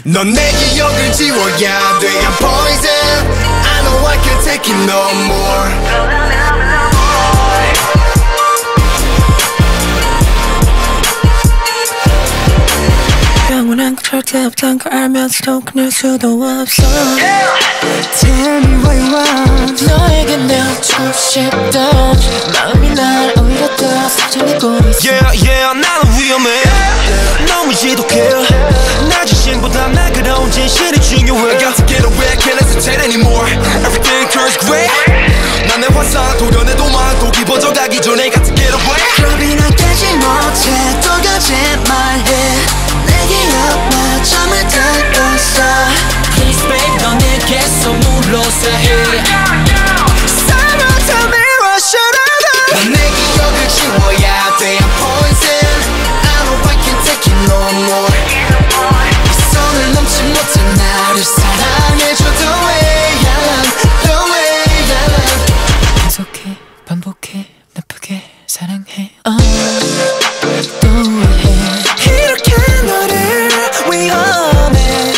넌 내 기억을 지워야 돼. I'm poison. I know I can't take it no more. 영원한 걸 절대 없단 걸 알면서도 끊을 수도 없어. Tell me what you want. 너에게 내어주고 싶던 마음이 날 오히려 더 사정내고 있어. 나는 위험해. 너무 지독해. 나 자신보다 날카로운 진실이 중요해. I got to get away, can't hesitate anymore. Everything turns gray. 난 내 환상 도려내도 많고 깊어져 가기 전에 got to get away. 겁이 나 깨지 못해 또 거짓말해. 내 기억만 잠을 들었어. Please babe 너 내게서 물러서 해. Someone tell me what should I do. 넌 내 기억을 지워야 돼. I'm poison. I know I can't take it no more. 이 선을 넘지 못해 나를 사랑해줘 the way I am, the way I am. 계속해 반복해 나쁘게 사랑해 또 해. 이렇게 너를 위험해.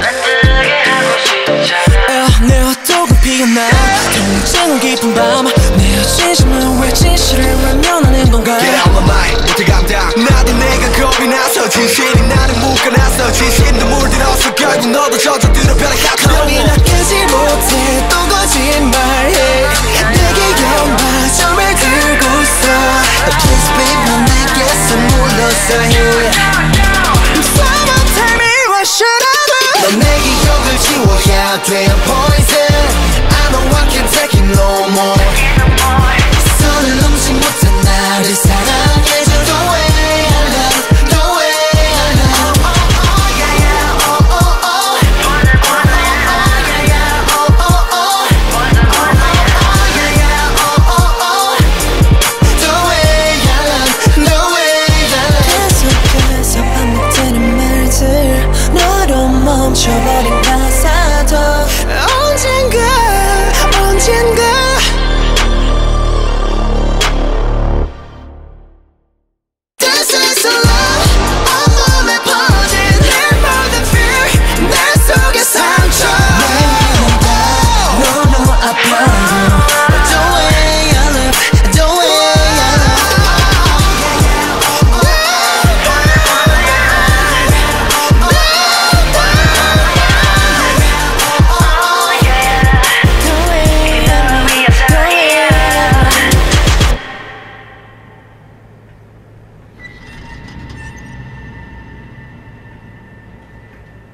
내 헛독은 피어나 통증은 깊은 밤. 내 진심은 왜 진실을 외면하는 건가. Get out my mind 못해 감당. 나도 내가 겁이 나서 진실이 나를 묶어놨어. 진심도 물들어서 결국 너도 젖어들어 별의 겁이 나 깨지 못해 또 거짓말해. 내 기억만 잠을 들고서. Please babe 넌 내게서 물러서 해. Someone tell me what should I do. 넌 내 기억을 지워야 돼.